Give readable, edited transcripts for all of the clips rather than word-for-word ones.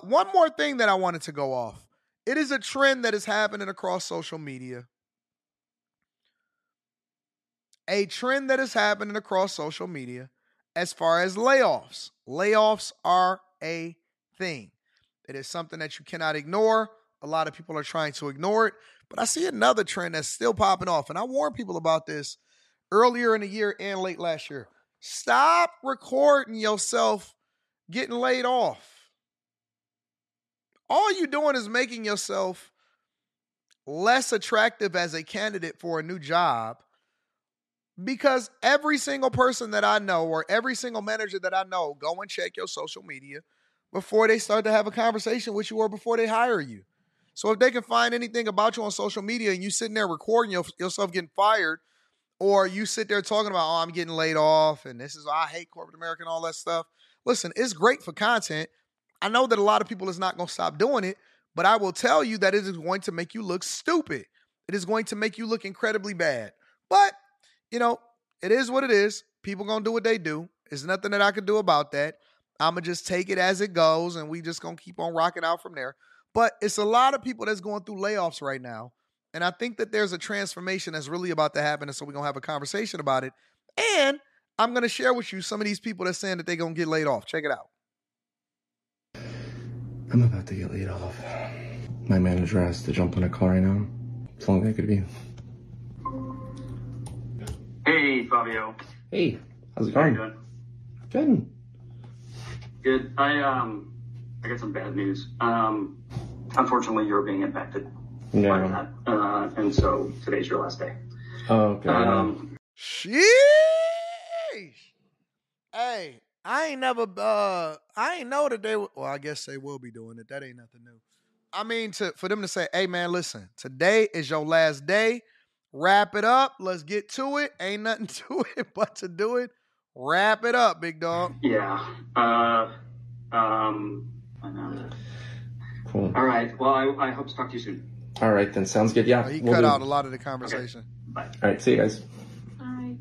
one more thing that I wanted to go off. It is a trend that is happening across social media. A trend that is happening across social media as far as layoffs. Layoffs are a thing. It is something that you cannot ignore. A lot of people are trying to ignore it. But I see another trend that's still popping off. And I warned people about this earlier in the year and late last year. Stop recording yourself getting laid off. All you're doing is making yourself less attractive as a candidate for a new job, because every single person that I know or every single manager that I know go and check your social media before they start to have a conversation with you or before they hire you. So if they can find anything about you on social media and you sitting there recording yourself getting fired, or you sit there talking about, oh, I'm getting laid off and this is, I hate corporate America and all that stuff. Listen, it's great for content. I know that a lot of people is not going to stop doing it, but I will tell you that it is going to make you look stupid. It is going to make you look incredibly bad. But, it is what it is. People going to do what they do. There's nothing that I can do about that. I'm going to just take it as it goes, and we just going to keep on rocking out from there. But it's a lot of people that's going through layoffs right now. And I think that there's a transformation that's really about to happen. And so we're going to have a conversation about it. And I'm going to share with you some of these people that's saying that they're going to get laid off. Check it out. I'm about to get laid off. My manager has to jump on a call right now. As long as I could be. Hey, Fabio. Hey, how's it How you going? doing? Good. Good. I got some bad news. Unfortunately, you're being impacted by Yeah. that. And so today's your last day. Oh, okay. Sheesh. Hey, I ain't know that they, well, I guess they will be doing it. That ain't nothing new. I mean, for them to say, hey, man, listen, today is your last day. Wrap it up. Let's get to it. Ain't nothing to it but to do it. Wrap it up, big dog. Yeah. I know. Cool. All right. Well, I hope to talk to you soon. All right, then. Sounds good. Yeah. He we'll cut do. out a lot of the conversation. Bye. All right, see you guys. Bye.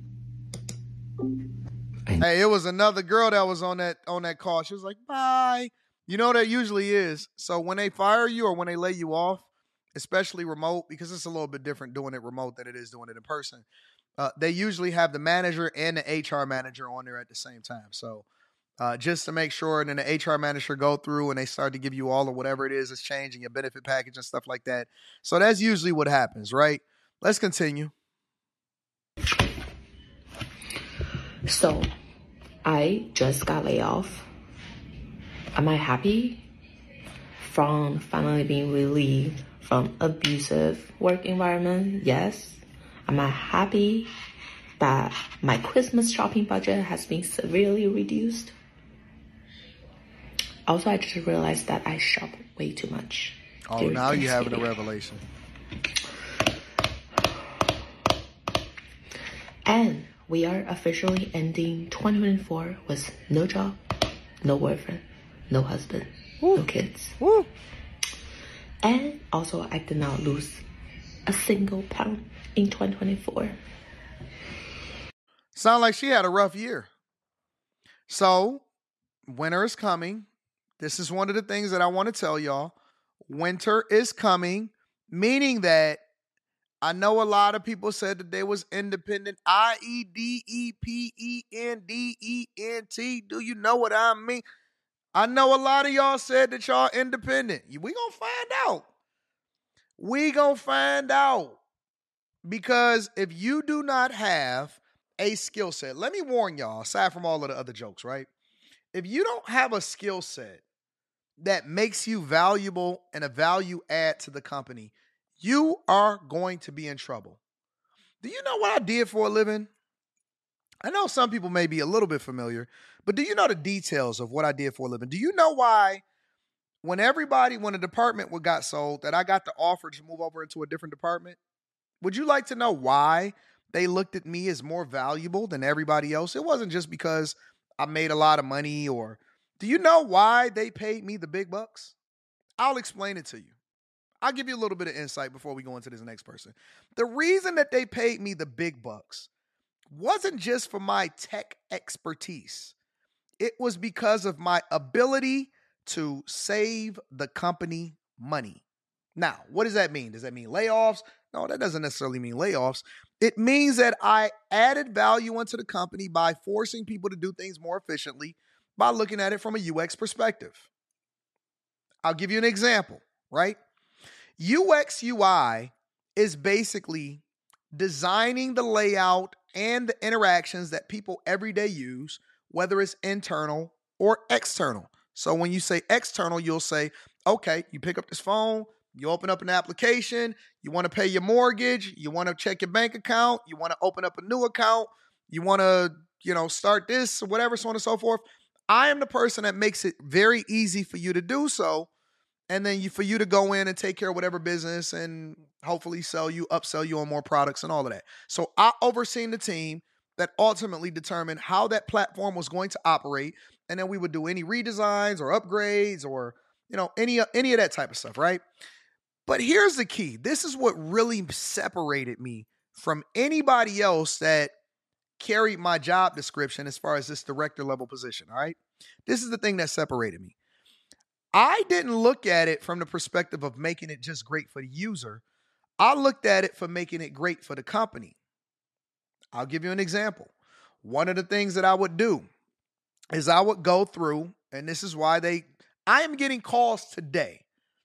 Hey, it was another girl that was on that call. She was like, bye. You know that usually is. So when they fire you or when they lay you off, especially remote, because it's a little bit different doing it remote than it is doing it in person, they usually have the manager and the HR manager on there at the same time. So just to make sure, and then the HR manager go through and they start to give you all of whatever it is that's changing, your benefit package and stuff like that. So that's usually what happens, right? Let's continue. So, I just got laid off. Am I happy from finally being relieved from abusive work environment? Yes. Am I happy that my Christmas shopping budget has been severely reduced? Also, I just realized that I shop way too much. Oh, during now you're having a Thanksgiving. revelation. And we are officially ending 2024 with no job, no boyfriend, no husband, no kids. Woo. And also, I did not lose a single pound in 2024. Sound like she had a rough year. So, winter is coming. This is one of the things that I want to tell y'all. Winter is coming, meaning that I know a lot of people said that they was independent. IEDEPENDENT. Do you know what I mean? I know a lot of y'all said that y'all independent. We gonna find out. We gonna find out. Because if you do not have a skill set, let me warn y'all, aside from all of the other jokes, right? If you don't have a skill set that makes you valuable and a value add to the company, you are going to be in trouble. Do you know what I did for a living? I know some people may be a little bit familiar, but do you know the details of what I did for a living? Do you know why when a department got sold, that I got the offer to move over into a different department? Would you like to know why they looked at me as more valuable than everybody else? It wasn't just because I made a lot of money, or do you know why they paid me the big bucks? I'll explain it to you. I'll give you a little bit of insight before we go into this next person. The reason that they paid me the big bucks wasn't just for my tech expertise. It was because of my ability to save the company money. Now, what does that mean? Does that mean layoffs? No, that doesn't necessarily mean layoffs. It means that I added value into the company by forcing people to do things more efficiently by looking at it from a UX perspective. I'll give you an example, right? UX UI is basically designing the layout and the interactions that people every day use, whether it's internal or external. So when you say external, you'll say, okay, you pick up this phone, you open up an application, you want to pay your mortgage, you want to check your bank account, you want to open up a new account, you want to, start this or whatever, so on and so forth. I am the person that makes it very easy for you to do so. And then for you to go in and take care of whatever business and hopefully upsell you on more products and all of that. So I overseen the team that ultimately determined how that platform was going to operate. And then we would do any redesigns or upgrades or, any of that type of stuff, right? But here's the key. This is what really separated me from anybody else that carried my job description as far as this director level position, all right? This is the thing that separated me. I didn't look at it from the perspective of making it just great for the user. I looked at it for making it great for the company. I'll give you an example. One of the things that I would do is I would go through, and this is why I am getting calls today.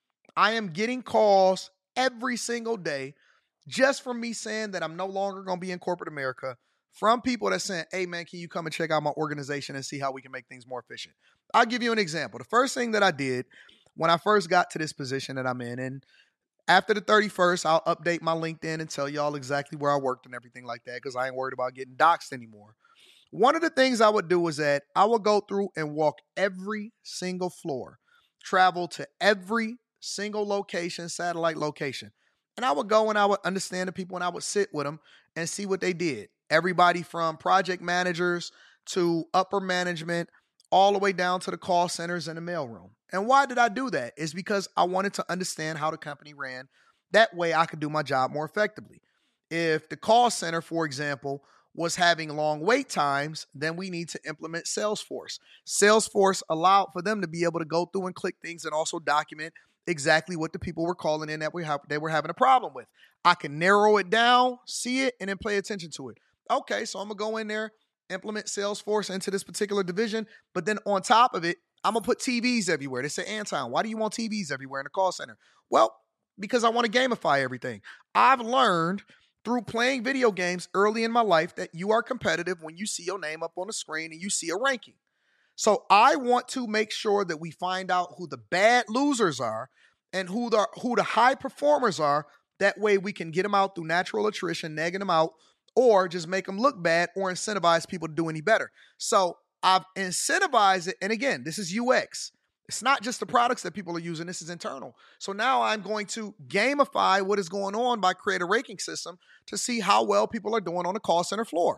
I am getting calls every single day just from me saying that I'm no longer going to be in corporate America, from people that saying, hey man, can you come and check out my organization and see how we can make things more efficient? I'll give you an example. The first thing that I did when I first got to this position that I'm in, and after the 31st, I'll update my LinkedIn and tell y'all exactly where I worked and everything like that, because I ain't worried about getting doxxed anymore. One of the things I would do was that I would go through and walk every single floor, travel to every single location, satellite location. And I would go and I would understand the people and I would sit with them and see what they did. Everybody from project managers to upper management, all the way down to the call centers and the mailroom. And why did I do that? It's because I wanted to understand how the company ran. That way I could do my job more effectively. If the call center, for example, was having long wait times, then we need to implement Salesforce. Salesforce allowed for them to be able to go through and click things and also document exactly what the people were calling in that they were having a problem with. I can narrow it down, see it, and then pay attention to it. Okay, so I'm going to go in there, implement Salesforce into this particular division, but then on top of it, I'm going to put TVs everywhere. They say, Anton, why do you want TVs everywhere in the call center? Well, because I want to gamify everything. I've learned through playing video games early in my life that you are competitive when you see your name up on the screen and you see a ranking. So I want to make sure that we find out who the bad losers are and who the high performers are. That way we can get them out through natural attrition, negging them out, or just make them look bad or incentivize people to do any better. So I've incentivized it. And again, this is UX. It's not just the products that people are using. This is internal. So now I'm going to gamify what is going on by creating a ranking system to see how well people are doing on the call center floor.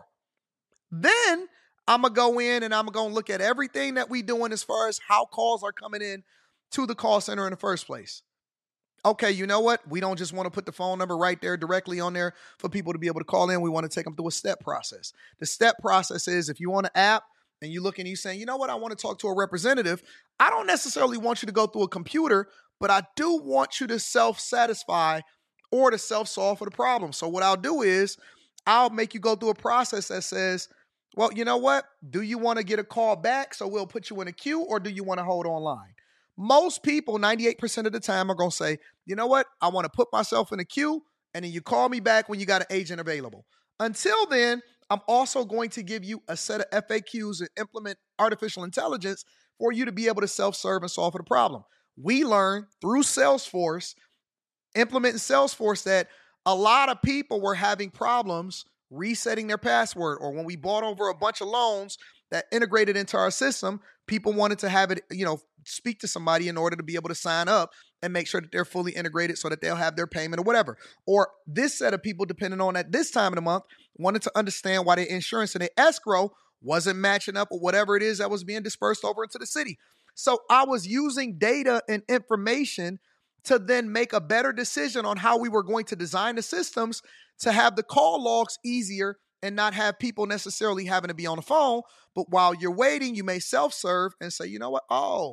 Then I'm going to go in and I'm going to look at everything that we're doing as far as how calls are coming in to the call center in the first place. Okay, you know what? We don't just want to put the phone number right there directly on there for people to be able to call in. We want to take them through a step process. The step process is if you want an app and you look and you saying, you know what? I want to talk to a representative. I don't necessarily want you to go through a computer, but I do want you to self-satisfy or to self-solve for the problem. So what I'll do is I'll make you go through a process that says, well, you know what? Do you want to get a call back so we'll put you in a queue, or do you want to hold online? Most people, 98% of the time, are going to say, you know what? I want to put myself in a queue, and then you call me back when you got an agent available. Until then, I'm also going to give you a set of FAQs and implement artificial intelligence for you to be able to self-serve and solve for the problem. We learned through Salesforce, implementing Salesforce, that a lot of people were having problems resetting their password, or when we bought over a bunch of loans that integrated into our system, people wanted to have it, speak to somebody in order to be able to sign up and make sure that they're fully integrated so that they'll have their payment or whatever. Or this set of people, depending on at this time of the month, wanted to understand why their insurance and their escrow wasn't matching up or whatever it is that was being dispersed over into the city. So I was using data and information to then make a better decision on how we were going to design the systems to have the call logs easier and not have people necessarily having to be on the phone. But while you're waiting, you may self-serve and say, you know what? Oh,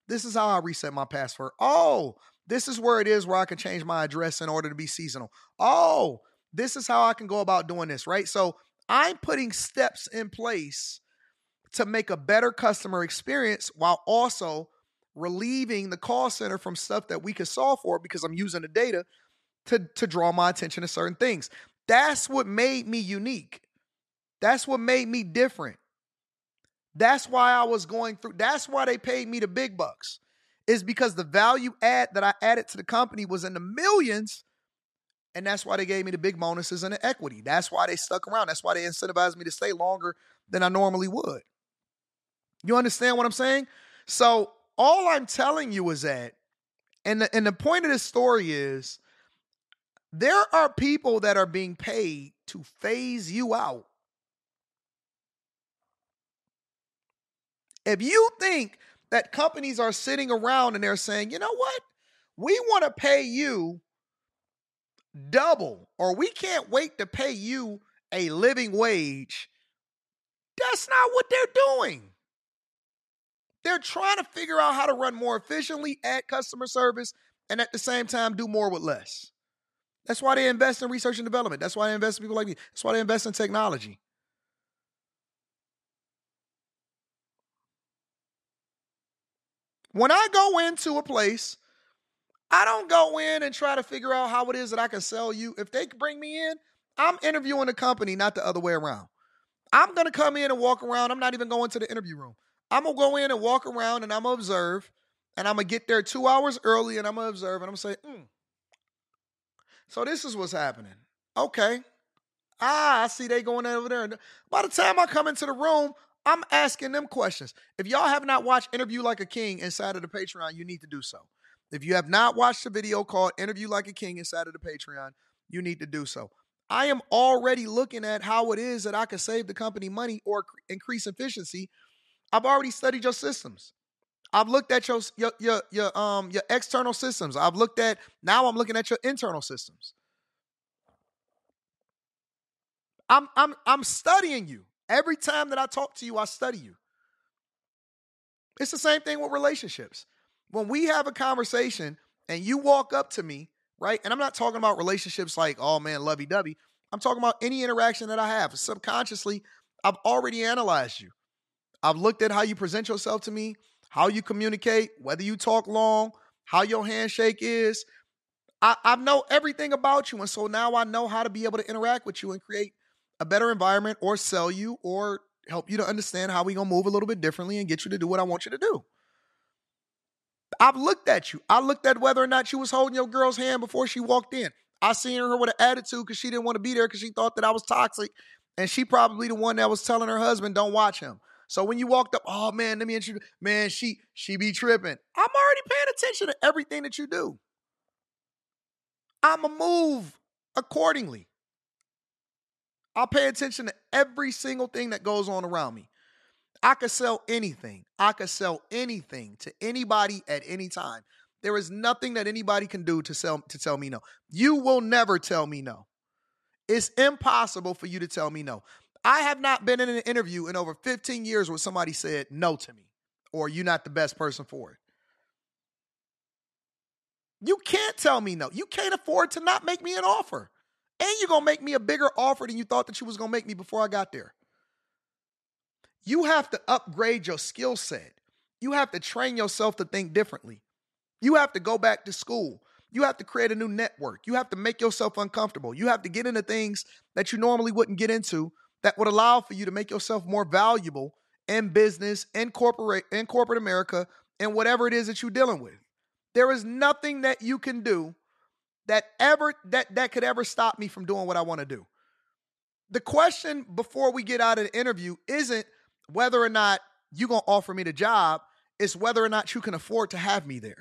this is how I reset my password. Oh, this is where it is where I can change my address in order to be seasonal. Oh, this is how I can go about doing this, right? So I'm putting steps in place to make a better customer experience while also relieving the call center from stuff that we can solve for because I'm using the data to draw my attention to certain things. That's what made me unique. That's what made me different. That's why I was going through. That's why they paid me the big bucks. Is because the value add that I added to the company was in the millions. And that's why they gave me the big bonuses and the equity. That's why they stuck around. That's why they incentivized me to stay longer than I normally would. You understand what I'm saying? So all I'm telling you is that, and the point of this story is, there are people that are being paid to phase you out. If you think that companies are sitting around and they're saying, you know what? We want to pay you double, or we can't wait to pay you a living wage. That's not what they're doing. They're trying to figure out how to run more efficiently, add customer service, and at the same time do more with less. That's why they invest in research and development. That's why they invest in people like me. That's why they invest in technology. When I go into a place, I don't go in and try to figure out how it is that I can sell you. If they bring me in, I'm interviewing the company, not the other way around. I'm going to come in and walk around. I'm not even going to the interview room. I'm going to go in and walk around and I'm going to observe. And I'm going to get there 2 hours early and I'm going to observe. And I'm going to say, so this is what's happening. Okay. I see they going over there. And by the time I come into the room, I'm asking them questions. If y'all have not watched Interview Like a King inside of the Patreon, you need to do so. If you have not watched the video called Interview Like a King inside of the Patreon, you need to do so. I am already looking at how it is that I can save the company money or increase efficiency. I've already studied your systems. I've looked at your external systems. I'm looking at your internal systems. I'm studying you. Every time that I talk to you, I study you. It's the same thing with relationships. When we have a conversation and you walk up to me, right? And I'm not talking about relationships like, oh man, lovey-dovey. I'm talking about any interaction that I have. Subconsciously, I've already analyzed you. I've looked at how you present yourself to me, how you communicate, whether you talk long, how your handshake is. I know everything about you. And so now I know how to be able to interact with you and create a better environment or sell you or help you to understand how we going to move a little bit differently and get you to do what I want you to do. I've looked at you. I looked at whether or not you was holding your girl's hand before she walked in. I seen her with an attitude because she didn't want to be there because she thought that I was toxic. And she probably the one that was telling her husband, don't watch him. So when you walked up, oh man, let me introduce, man, she be tripping. I'm already paying attention to everything that you do. I'ma move accordingly. I'll pay attention to every single thing that goes on around me. I could sell anything. I could sell anything to anybody at any time. There is nothing that anybody can do to tell me no. You will never tell me no. It's impossible for you to tell me no. I have not been in an interview in over 15 years where somebody said no to me or you're not the best person for it. You can't tell me no. You can't afford to not make me an offer. And you're going to make me a bigger offer than you thought that you was going to make me before I got there. You have to upgrade your skill set. You have to train yourself to think differently. You have to go back to school. You have to create a new network. You have to make yourself uncomfortable. You have to get into things that you normally wouldn't get into that would allow for you to make yourself more valuable in business, in corporate America, and whatever it is that you're dealing with. There is nothing that you can do that could ever stop me from doing what I want to do. The question before we get out of the interview isn't whether or not you're going to offer me the job. It's whether or not you can afford to have me there.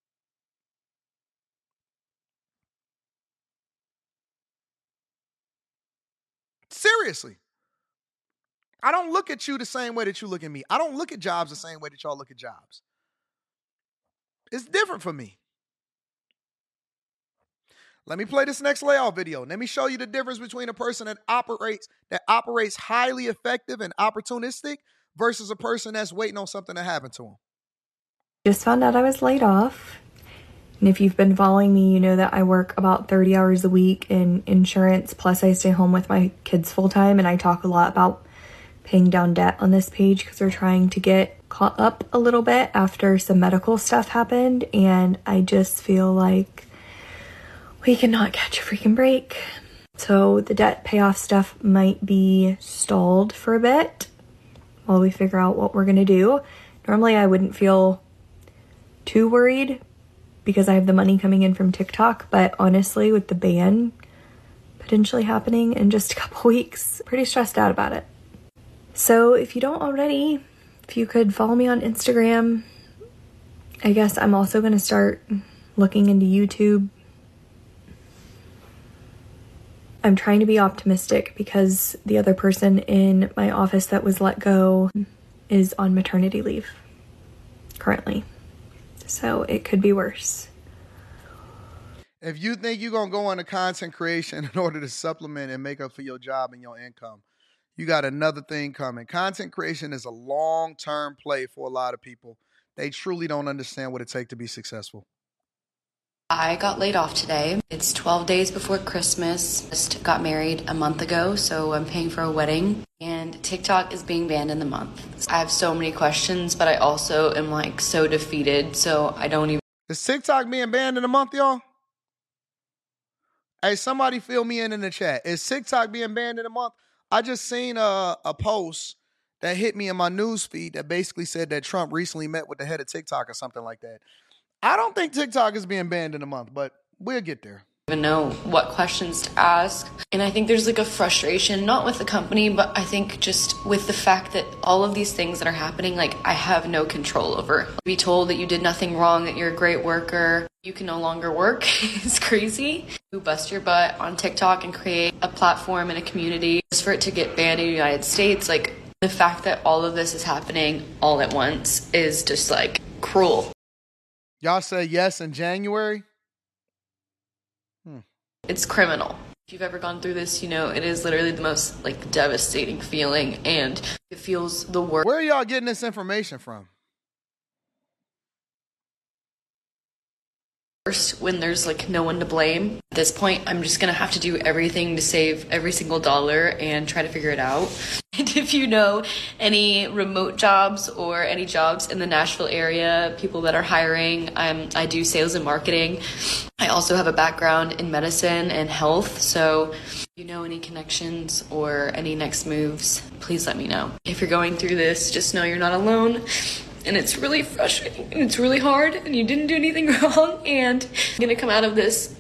Seriously. I don't look at you the same way that you look at me. I don't look at jobs the same way that y'all look at jobs. It's different for me. Let me play this next layoff video. Let me show you the difference between a person that operates highly effective and opportunistic versus a person that's waiting on something to happen to them. Just found out I was laid off. And if you've been following me, you know that I work about 30 hours a week in insurance, plus I stay home with my kids full time, and I talk a lot about paying down debt on this page because we're trying to get caught up a little bit after some medical stuff happened, and I just feel like we cannot catch a freaking break. So the debt payoff stuff might be stalled for a bit while we figure out what we're gonna do. Normally I wouldn't feel too worried because I have the money coming in from TikTok, but honestly, with the ban potentially happening in just a couple weeks, pretty stressed out about it. So if you don't already, if you could follow me on Instagram. I guess I'm also going to start looking into YouTube. I'm trying to be optimistic because the other person in my office that was let go is on maternity leave currently. So it could be worse. If you think you're going to go into content creation in order to supplement and make up for your job and your income, you got another thing coming. Content creation is a long-term play for a lot of people. They truly don't understand what it takes to be successful. I got laid off today. It's 12 days before Christmas. Just got married a month ago, so I'm paying for a wedding. And TikTok is being banned in the month. I have so many questions, but I also am like so defeated, so I don't even... Is TikTok being banned in a month, y'all? Hey, somebody fill me in the chat. Is TikTok being banned in a month? I just seen a post that hit me in my news feed that basically said that Trump recently met with the head of TikTok or something like that. I don't think TikTok is being banned in a month, but we'll get there. Even know what questions to ask. And I think there's like a frustration, not with the company, but I think just with the fact that all of these things that are happening, like I have no control over. Be told that you did nothing wrong, that you're a great worker, you can no longer work is crazy. You bust your butt on TikTok and create a platform and a community just for it to get banned in the United States. Like the fact that all of this is happening all at once is just like cruel. Y'all said yes in January? It's criminal. If you've ever gone through this, you know it is literally the most like devastating feeling, and it feels the worst. Where are y'all getting this information from? When there's like no one to blame. At this point, I'm just gonna have to do everything to save every single dollar and try to figure it out. And if you know any remote jobs or any jobs in the Nashville area, people that are hiring, I do sales and marketing. I also have a background in medicine and health, so if you know any connections or any next moves, please let me know. If you're going through this, just know you're not alone. And it's really frustrating, and it's really hard, and you didn't do anything wrong, and I'm gonna come out of this.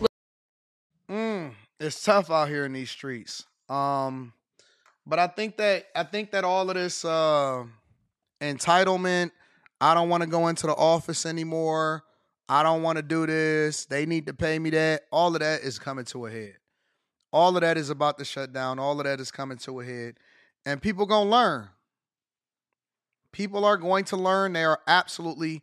It's tough out here in these streets. But I think that all of this entitlement, I don't want to go into the office anymore, I don't want to do this, they need to pay me that, all of that is coming to a head. All of that is about to shut down. All of that is coming to a head. And people gonna learn. People are going to learn. They are absolutely,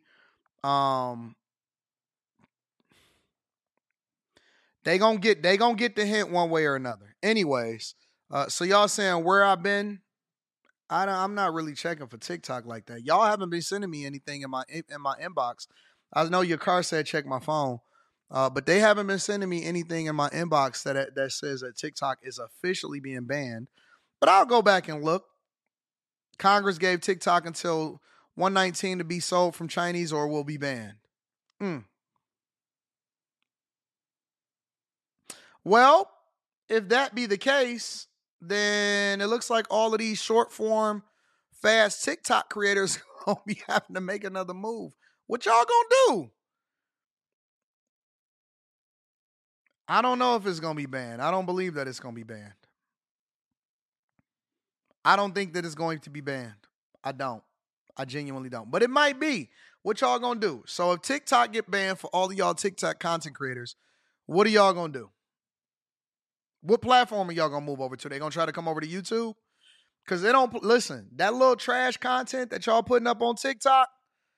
they gonna get the hint one way or another. Anyways, so y'all saying where I've been? I'm not really checking for TikTok like that. Y'all haven't been sending me anything in my inbox. I know your car said check my phone, but they haven't been sending me anything in my inbox that says that TikTok is officially being banned. But I'll go back and look. Congress gave TikTok until 119 to be sold from Chinese or will be banned. Well, if that be the case, then it looks like all of these short form, fast TikTok creators gonna be having to make another move. What y'all gonna do? I don't know if it's gonna be banned. I don't believe that it's gonna be banned. I don't think that it's going to be banned. I don't. I genuinely don't. But it might be. What y'all gonna do? So if TikTok get banned for all of y'all TikTok content creators, what are y'all gonna do? What platform are y'all gonna move over to? They gonna try to come over to YouTube? Because they don't, listen, that little trash content that y'all putting up on TikTok,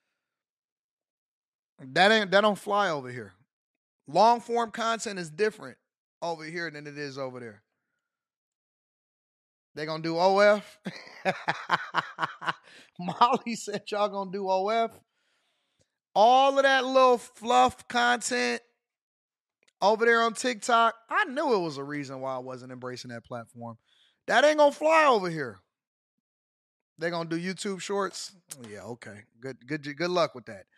that don't fly over here. Long form content is different over here than it is over there. They gonna do OF? Molly said y'all gonna do OF. All of that little fluff content over there on TikTok, I knew it was a reason why I wasn't embracing that platform. That ain't gonna fly over here. They're gonna do YouTube shorts. Yeah, okay. Good luck with that.